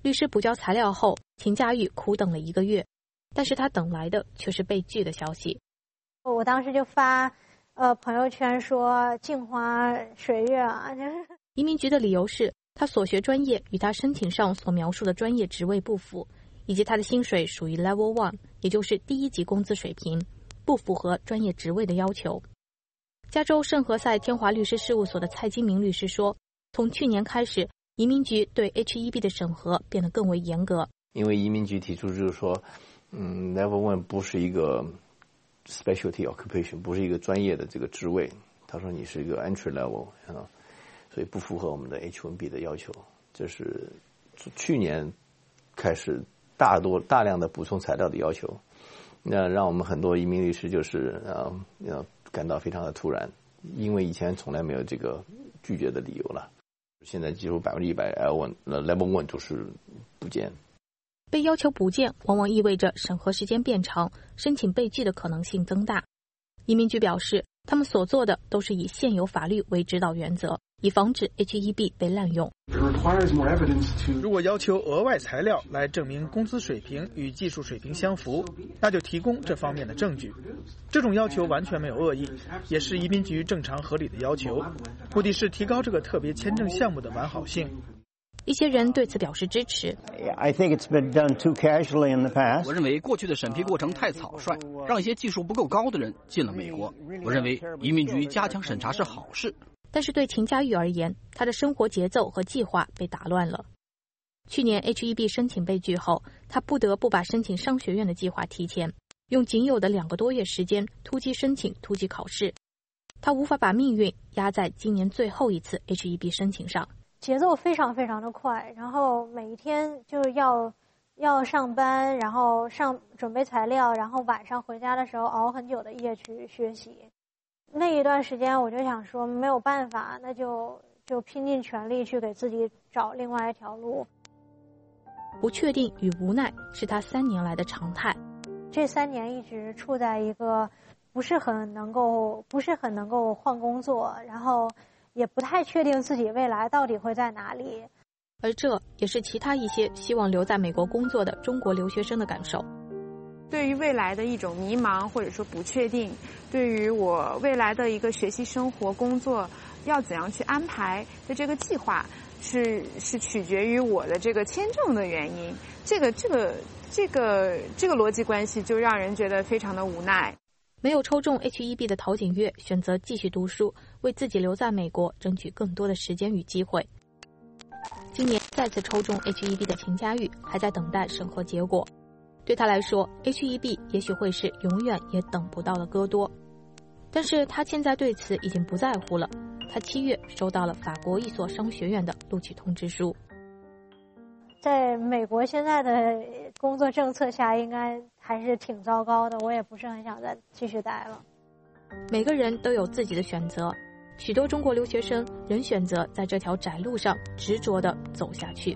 律师补交材料后，秦佳玉苦等了一个月，但是他等来的却是被拒的消息。 我当时就发呃朋友圈说镜花水月啊。 移民局的理由是他所学专业与他申请上所描述的专业职位不符，以及他的薪水属于 Level One， 也就是第一级工资水平，不符合专业职位的要求。加州圣何塞天华律师事务所的蔡金明律师说，从去年开始，移民局对 H 一 B 的审核变得更为严格。 因为移民局提出就是说，嗯 ，Level One 不是一个 specialty occupation， 不是一个专业的这个职位。他说你是一个 entry level， 啊，所以不符合我们的 H 一 B 的要求。这是去年开始大多大量的补充材料的要求，那让我们很多移民律师就是呃呃感到非常的突然，因为以前从来没有这个拒绝的理由了。现在几乎百分之一百 L one Level One 就是补件。 被要求补件往往意味着审核时间变长，申请被拒的可能性增大。移民局表示，他们所做的都是以现有法律为指导原则，以防止 H 一 B 被滥用。 如果要求额外材料来证明工资水平与技术水平相符，那就提供这方面的证据。这种要求完全没有恶意，也是移民局正常合理的要求，目的是提高这个特别签证项目的完好性。 一些人对此表示支持。 I think it's been done too casually in the past. 我认为过去的审批过程太草率，让一些技术不够高的人进了美国。我认为移民局加强审查是好事。 但是对秦佳玉而言，他的生活节奏和计划被打乱了。去年 H 一 B 申请被拒后，他不得不把申请商学院的计划提前，用仅有的两个多月时间突击申请、突击考试。他无法把命运压在今年最后一次 H 一 B 申请上。 节奏非常非常的快，然后每一天就要要上班，然后上准备材料，然后晚上回家的时候熬很久的夜去学习。那一段时间我就想说没有办法，那就就拼尽全力去给自己找另外一条路。 不确定与无奈是他三年来的常态。 这三年一直处在一个不是很能够不是很能够换工作，然后也不太确定自己未来到底会在哪里。 而这也是其他一些希望留在美国工作的中国留学生的感受。 对于未来的一种迷茫或者说不确定，对于我未来的一个学习生活工作要怎样去安排的这个计划是是取决于我的这个签证的原因，这个这个这个这个逻辑关系就让人觉得非常的无奈。 没有抽中 H 一 B 的陶景月选择继续读书，为自己留在美国争取更多的时间与机会。今年再次抽中 H 一 B 的秦佳玉还在等待审核结果。对他来说 H 一 B 也许会是永远也等不到的戈多，但是他现在对此已经不在乎了。他七月收到了法国一所商学院的录取通知书。 在美国现在的工作政策下，应该还是挺糟糕的，我也不是很想再继续待了。 每个人都有自己的选择，许多中国留学生仍选择在这条窄路上执着地走下去。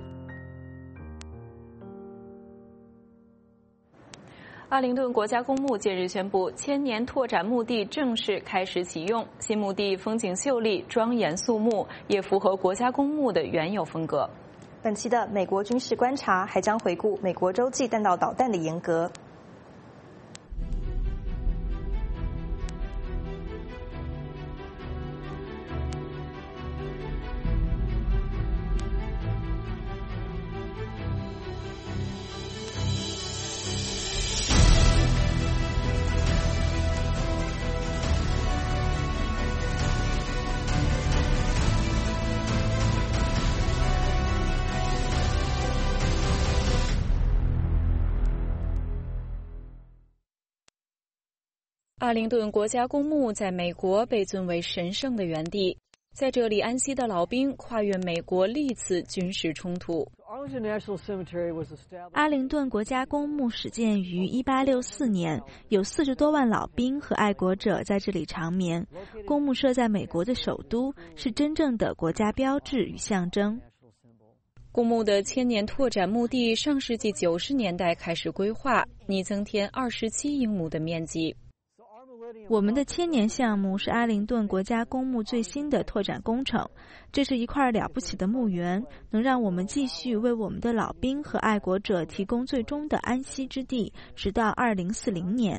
阿灵顿国家公墓近日宣布，千年拓展墓地正式开始启用。新墓地风景秀丽、庄严肃穆，也符合国家公墓的原有风格。 本期的美国军事观察还将回顾美国洲际弹道导弹的严格。 阿灵顿国家公墓在美国被尊为神圣的园地，在这里安息的老兵跨越美国历次军事冲突。 阿灵顿国家公墓始建于一八六四年，有四十多万老兵和爱国者在这里长眠。公墓设在美国的首都，是真正的国家标志与象征。 公墓的千年拓展墓地上世纪九十年代开始规划，拟增添二十七英亩的面积。 我们的千年项目是阿灵顿国家公墓最新的拓展工程，这是一块了不起的墓园，能让我们继续为我们的老兵和爱国者提供最终的安息之地，直到二零四零年。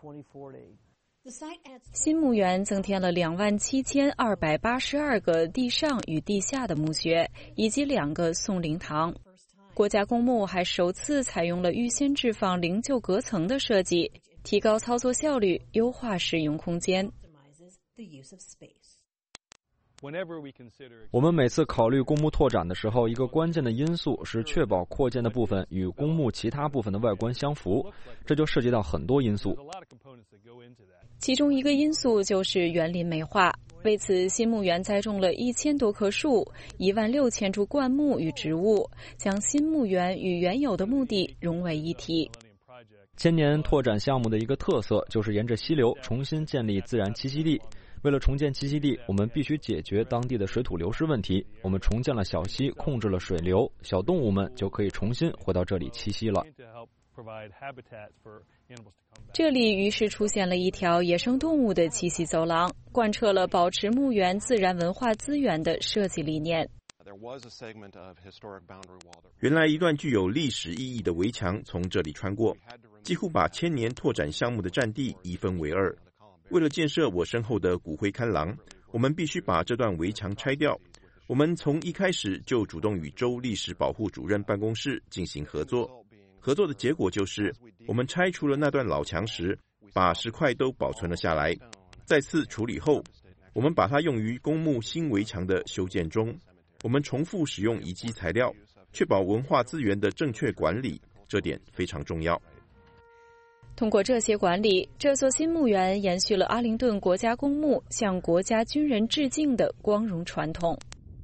新墓园增添了两万七千二百八十二个地上与地下的墓穴，以及两个送灵堂。国家公墓还首次采用了预先置放灵柩隔层的设计，提高操作效率，优化使用空间。 我们每次考虑公墓拓展的时候，一个关键的因素是确保扩建的部分与公墓其他部分的外观相符，这就涉及到很多因素。 其中一个因素就是园林美化，为此新墓园栽种了一千多棵树，一万六千株灌木与植物，将新墓园与原有的墓地融为一体。 千年拓展项目的一个特色就是沿着溪流重新建立自然栖息地。为了重建栖息地，我们必须解决当地的水土流失问题。我们重建了小溪，控制了水流，小动物们就可以重新回到这里栖息了。 这里于是出现了一条野生动物的栖息走廊，贯彻了保持墓园自然文化资源的设计理念。 原来一段具有历史意义的围墙从这里穿过，几乎把千年拓展项目的占地一分为二。为了建设我身后的骨灰龛廊，我们必须把这段围墙拆掉。我们从一开始就主动与州历史保护主任办公室进行合作。合作的结果就是，我们拆除了那段老墙时，把石块都保存了下来。再次处理后，我们把它用于公墓新围墙的修建中。我们重复使用遗迹材料，确保文化资源的正确管理，这点非常重要。 通过这些管理，这座新墓园延续了阿灵顿国家公墓向国家军人致敬的光荣传统。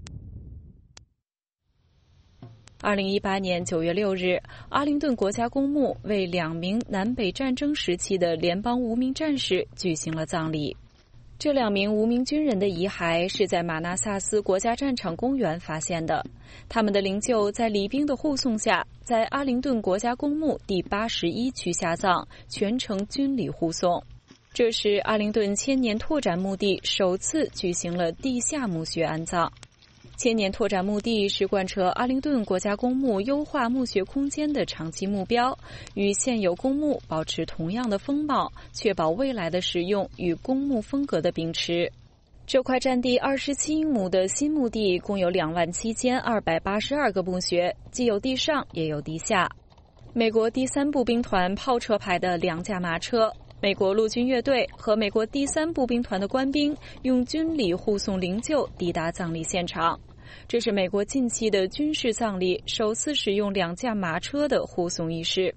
二零一八年九月六日，阿灵顿国家公墓为两名南北战争时期的联邦无名战士举行了葬礼。这两名无名军人的遗骸是在马纳萨斯国家战场公园发现的，他们的灵柩在礼兵的护送下，在阿灵顿国家公墓第八十一区下葬，全程军礼护送。这是阿灵顿千年拓展墓地首次举行了地下墓穴安葬。千年拓展墓地是贯彻阿灵顿国家公墓优化墓穴空间的长期目标，与现有公墓保持同样的风貌，确保未来的使用与公墓风格的秉持。这块占地二十七英亩的新墓地共有两万七千二百八十二个墓穴，既有地上也有地下。美国第三步兵团炮车排的两架马车，美国陆军乐队和美国第三步兵团的官兵用军礼护送灵柩抵达葬礼现场。这是美国近期的军事葬礼首次使用两架马车的护送仪式。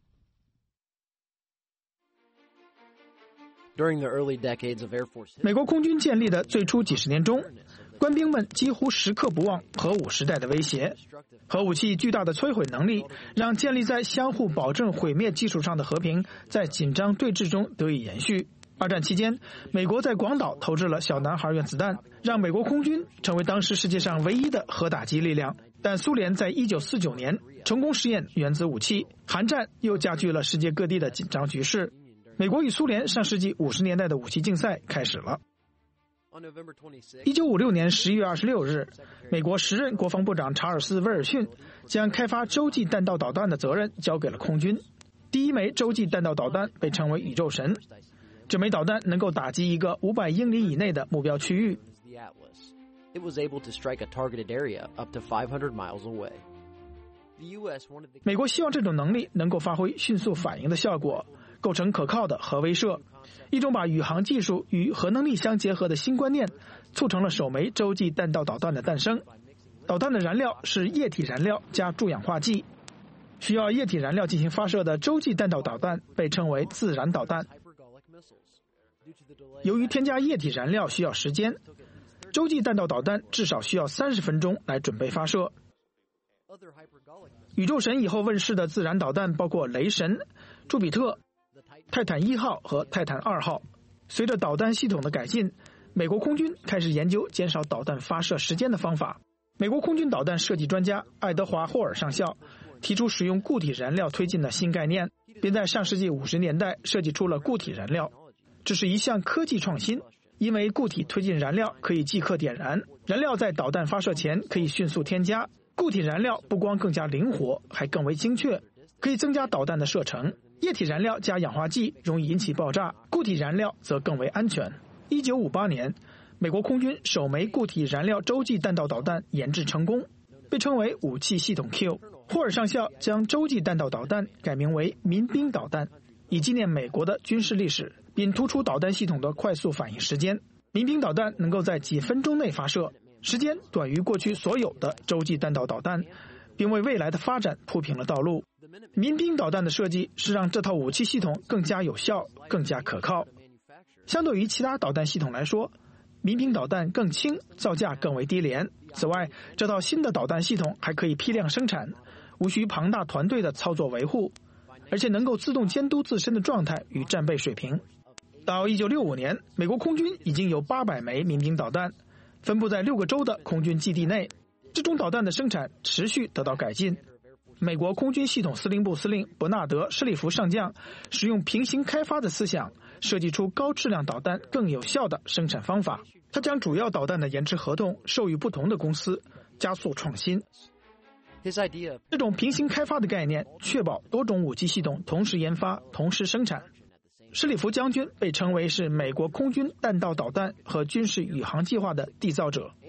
美国空军建立的最初几十年中，官兵们几乎时刻不忘核武时代的威胁。核武器巨大的摧毁能力，让建立在相互保证毁灭基础上的和平在紧张对峙中得以延续。二战期间，美国在广岛投掷了小男孩原子弹，让美国空军成为当时世界上唯一的核打击力量。但苏联在一九四九年成功试验原子武器，韩战又加剧了世界各地的紧张局势。美国与苏联上世纪五十年代的武器竞赛开始了。一九五六年十一月二十六日，美国时任国防部长查尔斯·威尔逊将开发洲际弹道导弹的责任交给了空军。第一枚洲际弹道导弹被称为宇宙神，这枚导弹能够打击一个五百英里以内的目标区域。美国希望这种能力能够发挥迅速反应的效果，构成可靠的核威慑。一种把宇航技术与核能力相结合的新观念，促成了首枚洲际弹道导弹的诞生。导弹的燃料是液体燃料加助氧化剂，需要液体燃料进行发射的洲际弹道导弹被称为自燃导弹。由于添加液体燃料需要时间，洲际弹道导弹至少需要三十分钟来准备发射。宇宙神以后问世的自燃导弹包括雷神、朱比特、泰坦一号和泰坦二号。随着导弹系统的改进，美国空军开始研究减少导弹发射时间的方法。美国空军导弹设计专家爱德华·霍尔上校提出使用固体燃料推进的新概念，并在上世纪五十年代设计出了固体燃料。 这是一项科技创新，因为固体推进燃料可以即刻点燃，燃料在导弹发射前可以迅速添加。固体燃料不光更加灵活，还更为精确，可以增加导弹的射程。液体燃料加氧化剂容易引起爆炸，固体燃料则更为安全。一九五八年，美国空军首枚固体燃料洲际弹道导弹研制成功，被称为武器系统 Q。霍尔上校将洲际弹道导弹改名为民兵导弹，以纪念美国的军事历史，并突出导弹系统的快速反应时间。民兵导弹能够在几分钟内发射，时间短于过去所有的洲际弹道导弹，并为未来的发展铺平了道路。民兵导弹的设计是让这套武器系统更加有效、更加可靠。相对于其他导弹系统来说，民兵导弹更轻，造价更为低廉。此外，这套新的导弹系统还可以批量生产，无需庞大团队的操作维护，而且能够自动监督自身的状态与战备水平。到一九六五年，美国空军已经有八百枚民兵导弹，分布在六个州的空军基地内。这种导弹的生产持续得到改进。美国空军系统司令部司令伯纳德·施里弗上将使用平行开发的思想，设计出高质量导弹更有效的生产方法。他将主要导弹的研制合同授予不同的公司，加速创新。这种平行开发的概念确保多种武器系统同时研发、同时生产。施里弗将军被称为是美国空军弹道导弹和军事宇航计划的缔造者。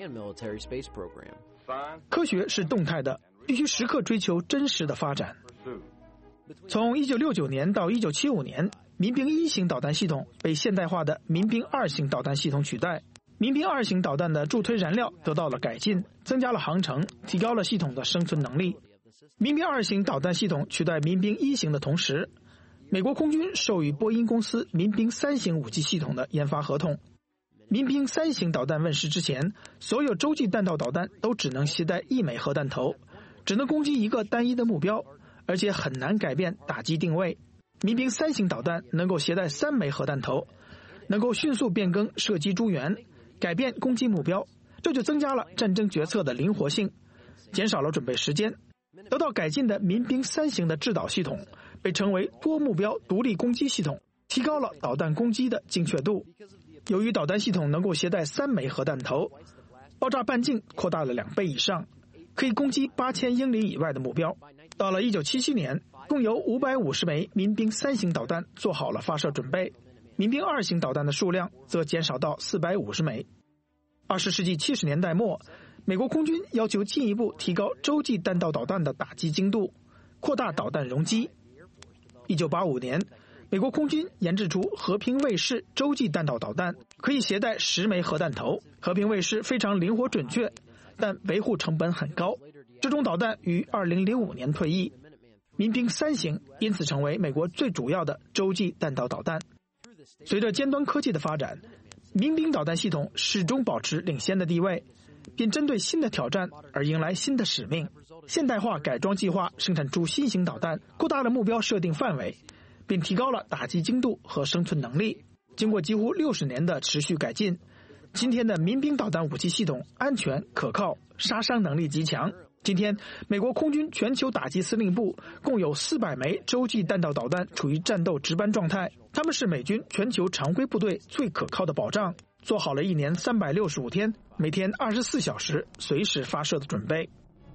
科学是动态的，必须时刻追求真实的发展。从一九六九年到一九七五年，民兵一型导弹系统被现代化的民兵二型导弹系统取代。民兵二型导弹的助推燃料得到了改进，增加了航程，提高了系统的生存能力。民兵二型导弹系统取代民兵一型的同时，美国空军授予波音公司民兵三型武器系统的研发合同。民兵三型导弹问世之前，所有洲际弹道导弹都只能携带一枚核弹头，只能攻击一个单一的目标，而且很难改变打击定位。民兵三型导弹能够携带三枚核弹头，能够迅速变更射击诸元，改变攻击目标，这就增加了战争决策的灵活性，减少了准备时间。得到改进的民兵三型的制导系统被称为多目标独立攻击系统，提高了导弹攻击的精确度。由于导弹系统能够携带三枚核弹头，爆炸半径扩大了两倍以上，可以攻击八千英里以外的目标。到了一九七七年，共有五百五十枚民兵三型导弹做好了发射准备，民兵二型导弹的数量则减少到四百五十枚。二十世纪七十年代末，美国空军要求进一步提高洲际弹道导弹的打击精度，扩大导弹容积。一九八五年，美国空军研制出和平卫士洲际弹道导弹，可以携带十枚核弹头。和平卫士非常灵活准确，但维护成本很高。这种导弹于二零零五年退役，民兵三型因此成为美国最主要的洲际弹道导弹。随着尖端科技的发展，民兵导弹系统始终保持领先的地位，并针对新的挑战而迎来新的使命。现代化改装计划生产出新型导弹，扩大了目标设定范围，并提高了打击精度和生存能力。经过几乎六十年的持续改进，今天的民兵导弹武器系统安全可靠，杀伤能力极强。今天，美国空军全球打击司令部共有四百枚洲际弹道导弹处于战斗值班状态，他们是美军全球常规部队最可靠的保障，做好了一年三百六十五天，每天二十四小时随时发射的准备。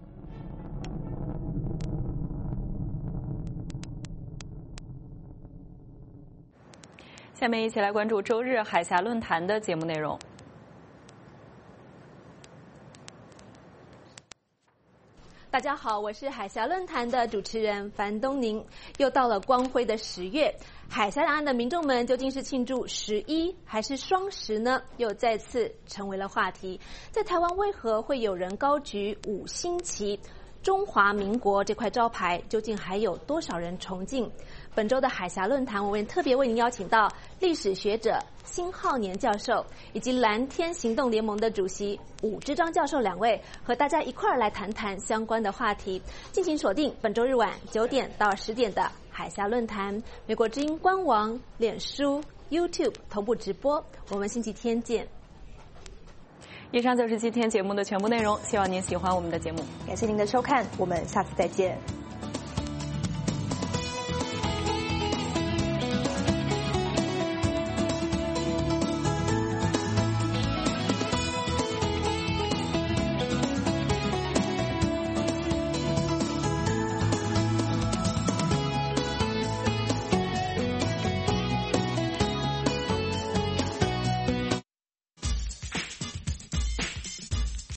下面一起来关注周日海峡论坛的节目内容。 大家好，我是海峡论坛的主持人樊东宁。又到了光辉的十月，海峡两岸的民众们究竟是庆祝十一还是双十呢？又再次成为了话题。在台湾，为何会有人高举五星旗？中华民国这块招牌究竟还有多少人崇敬？本周的海峡论坛，我们特别为您邀请到历史学者辛浩年教授以及蓝天行动联盟的主席伍志章教授两位，和大家一块儿来谈谈相关的话题。敬请锁定本周日晚九点到十点的海峡论坛，美国之音官网、脸书、YouTube 同步直播。我们星期天见。 以上就是今天节目的全部内容，希望您喜欢我们的节目。 感谢您的收看，我们下次再见。